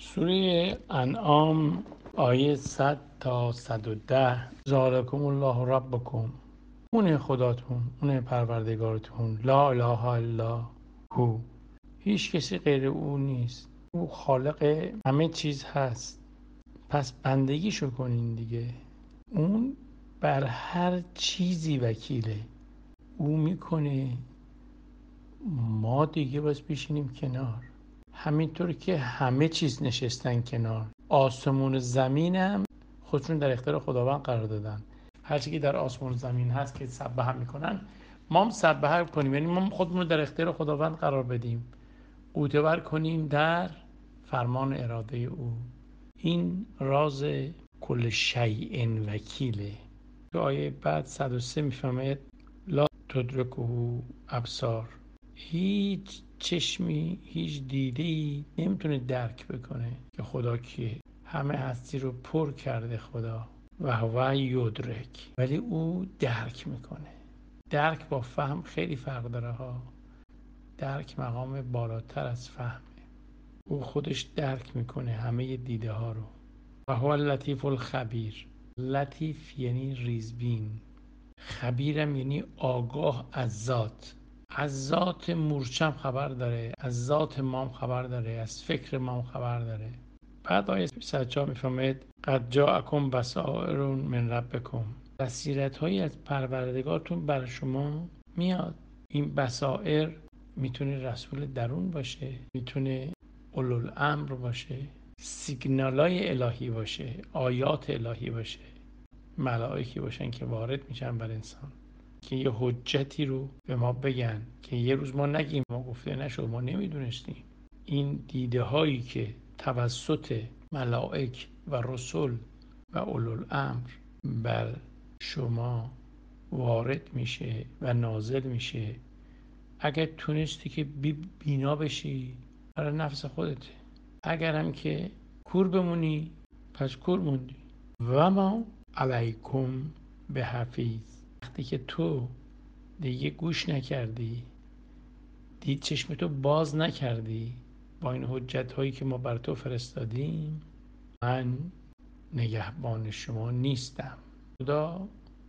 سوره انعام آیه 100 تا 110. ذالکم الله ربکم، اونه خداتون، اونه پروردگارتون. لا اله الا هو، هیچ کسی غیر او نیست. او خالق همه چیز هست. پس بندگیشو کنین دیگه. اون بر هر چیزی وکیله. او میکنه، ما دیگه باز بشینیم کنار. همینطور که همه چیز نشستن کنار، آسمون و زمینم خودشون در اختیار خداوند قرار دادن. هر چیزی که در آسمون و زمین هست که سبح میکنن، ما هم سبح کنیم، یعنی ما خودمون رو در اختیار خداوند قرار بدیم، قوتور کنیم در فرمان اراده او. این راز کل شیء وکیله. تو آیه بعد 103 میفهمه لا تدرکه ابصار، هیچ چشمی، هیچ دیده‌ای نمیتونه درک بکنه که خدا کیه. همه هستی رو پر کرده خدا و هو یدرک، ولی او درک میکنه. درک با فهم خیلی فرق داره ها. درک مقام بالاتر از فهمه. او خودش درک میکنه همه دیده ها رو. و هو اللطیف الخبیر. لطیف یعنی ریزبین، خبیرم یعنی آگاه از ذات. از ذات مورچم خبر داره، از ذات مام خبر داره، از فکر مام خبر داره. بعد آیه 24 میفهمید قد جاءکم بصائر من ربکم، بصیرت هایی از پروردگارتون بر شما میاد. این بصائر میتونه رسول درون باشه، میتونه اولوالامر باشه، سیگنالای الهی باشه، آیات الهی باشه، ملائکی باشن که وارد میشن بر انسان، که یه حجتی رو به ما بگن که یه روز ما نگیم ما گفته نشد، ما نمیدونستیم. این دیده هایی که توسط ملائک و رسول و اولوالامر بر شما وارد میشه و نازل میشه، اگر تونستی که بینا بشی برای نفس خودته، اگر هم که کور بمونی پس کور موندی. و ما علیکم به حفیظ، وقتی که تو دیگه گوش نکردی، دید چشمتو باز نکردی با این حجت هایی که ما بر تو فرستادیم، من نگهبان شما نیستم. خدا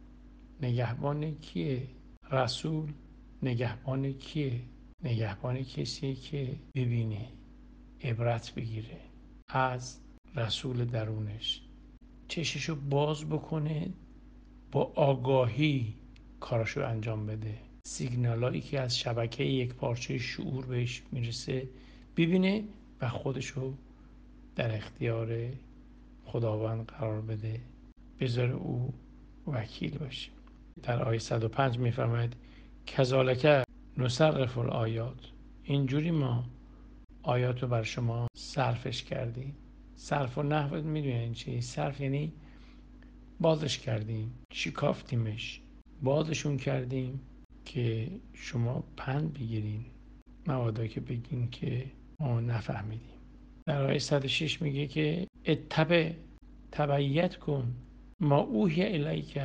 نگهبان کیه؟ رسول نگهبان کیه؟ نگهبان کسیه که ببینه، عبرت بگیره از رسول درونش، چششو باز بکنه، با آگاهی کارشو انجام بده. سیگنالایی که از شبکه یک پارچه شعور بهش میرسه ببینه و خودشو در اختیار خداوند قرار بده، بذاره او وکیل باشه. در آیه 105 میفرماید کذالک نصرف الآیات، اینجوری ما آیات رو بر شما صرفش کردیم. صرف و نحو میدونین چی؟ صرف یعنی بازش کردیم، شکافتیمش، بازشون کردیم که شما پند بگیرین، مبادا که بگین که ما نفهمیدیم. در آیه 106 میگه که تبعیت کن ما اوحی الیک،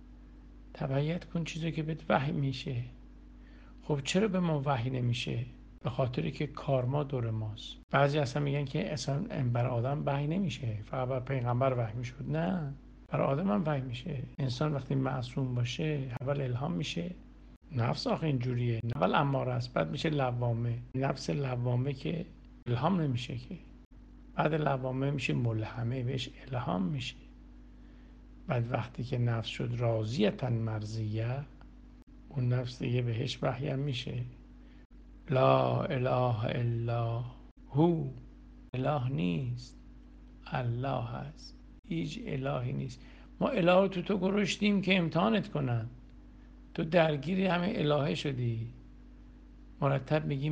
تبعیت کن چیزی که بهت وحی میشه. خب چرا به ما وحی نمیشه؟ به خاطری که کارما دور ماست. بعضی اصلا میگن که اصلا بر آدم وحی نمیشه، فقط بر پیغمبر وحی میشد. نه، بر آدم هم وحی میشه. انسان وقتی معصوم باشه اول الهام میشه. نفس آخه اینجوریه، اول اماره است، بعد میشه لوامه. نفس لوامه که الهام نمیشه که، بعد لوامه میشه ملهمه، بهش الهام میشه. بعد وقتی که نفس شد راضیتن مرضیه، اون نفس دیگه بهش وحی هم میشه. لا اله الا هو، اله نیست، الله هست. هیچ الهی نیست. ما اله رو تو گرشتیم که امتحانت کنن، تو درگیری همه الهه شدی، مرتب میگی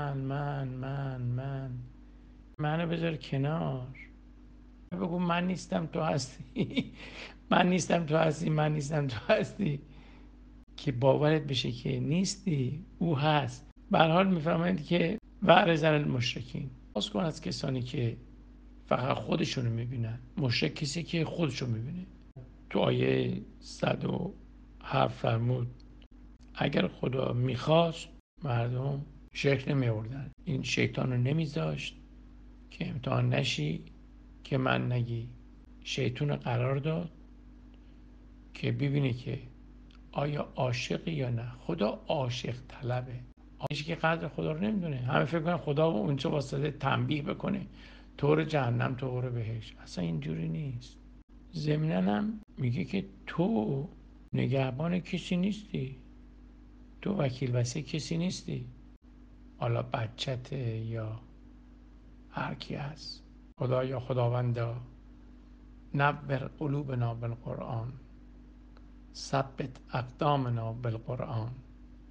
من منو بذار کنار، بگو من نیستم تو هستی من نیستم تو هستی، من نیستم تو هستی، که باورت بشه که نیستی، او هست. به هر حال میفرمایید که واعرض عن المشرکین، باز کن از کسانی که فقط خودشونو میبینن. مشرک کسی که خودشو میبینه. تو آیه 107 فرمود اگر خدا میخواست مردم شرک نمیوردن، این شیطان رو نمیذاشت که امتحان نشی، که من نگی. شیطون قرار داد که ببینه که آیا عاشقی یا نه. خدا عاشق طلبه. عاشقی که قدر خدا رو نمیدونه. همه فکر کنن خدا اونجا واسطه تنبیه بکنه تو رو جهنم تو رو بهش. اصلا اینجوری نیست. ضمناً هم میگه که تو نگهبان کسی نیستی، تو وکیل واسه کسی نیستی، حالا بچته یا هر کی هست. خدا یا خداوندا نور قلوبنا بالقرآن، ثبت اقدامنا بالقرآن.